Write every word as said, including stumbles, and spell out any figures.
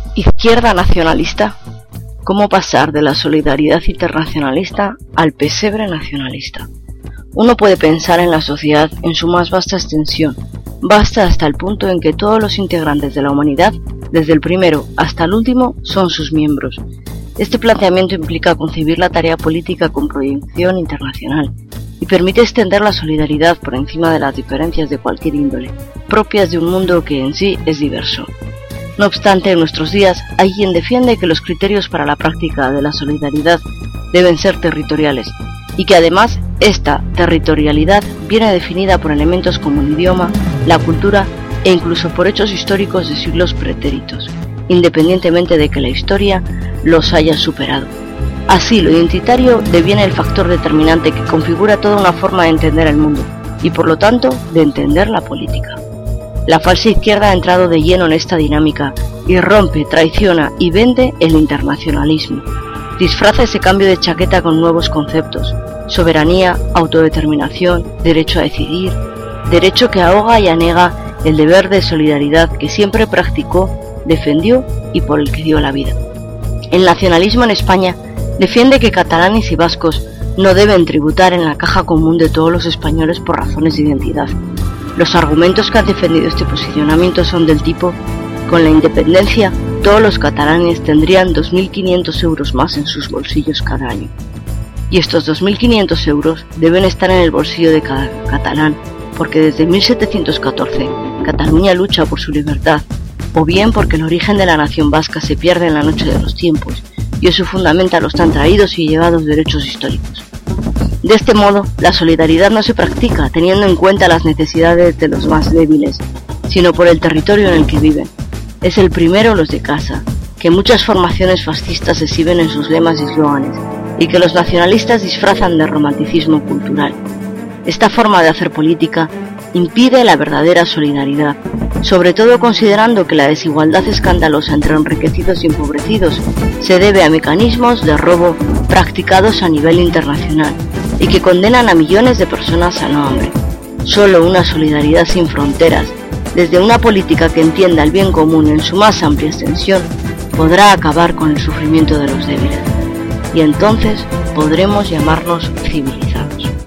Izquierda nacionalista. ¿Cómo pasar de la solidaridad internacionalista al pesebre nacionalista? Uno puede pensar en la sociedad en su más vasta extensión, vasta hasta el punto en que todos los integrantes de la humanidad, desde el primero hasta el último, son sus miembros. Este planteamiento implica concebir la tarea política con proyección internacional y permite extender la solidaridad por encima de las diferencias de cualquier índole, propias de un mundo que en sí es diverso. No obstante, en nuestros días hay quien defiende que los criterios para la práctica de la solidaridad deben ser territoriales y que además esta territorialidad viene definida por elementos como el idioma, la cultura e incluso por hechos históricos de siglos pretéritos, independientemente de que la historia los haya superado. Así, lo identitario deviene el factor determinante que configura toda una forma de entender el mundo y por lo tanto de entender la política. La falsa izquierda ha entrado de lleno en esta dinámica y rompe, traiciona y vende el internacionalismo. Disfraza ese cambio de chaqueta con nuevos conceptos: soberanía, autodeterminación, derecho a decidir, derecho que ahoga y anega el deber de solidaridad que siempre practicó, defendió y por el que dio la vida. El nacionalismo en España defiende que catalanes y vascos no deben tributar en la caja común de todos los españoles por razones de identidad. Los argumentos que han defendido este posicionamiento son del tipo: con la independencia, todos los catalanes tendrían dos mil quinientos euros más en sus bolsillos cada año. Y estos dos mil quinientos euros deben estar en el bolsillo de cada catalán, porque desde mil setecientos catorce Cataluña lucha por su libertad, o bien porque el origen de la nación vasca se pierde en la noche de los tiempos, y eso fundamenta los tan traídos y llevados derechos históricos. De este modo, la solidaridad no se practica teniendo en cuenta las necesidades de los más débiles, sino por el territorio en el que viven. Es el primero los de casa, que muchas formaciones fascistas exhiben en sus lemas y eslóganes, y que los nacionalistas disfrazan de romanticismo cultural. Esta forma de hacer política impide la verdadera solidaridad, sobre todo considerando que la desigualdad escandalosa entre enriquecidos y empobrecidos se debe a mecanismos de robo practicados a nivel internacional y que condenan a millones de personas al hambre. Solo una solidaridad sin fronteras, desde una política que entienda el bien común en su más amplia extensión, podrá acabar con el sufrimiento de los débiles. Y entonces podremos llamarnos civilizados.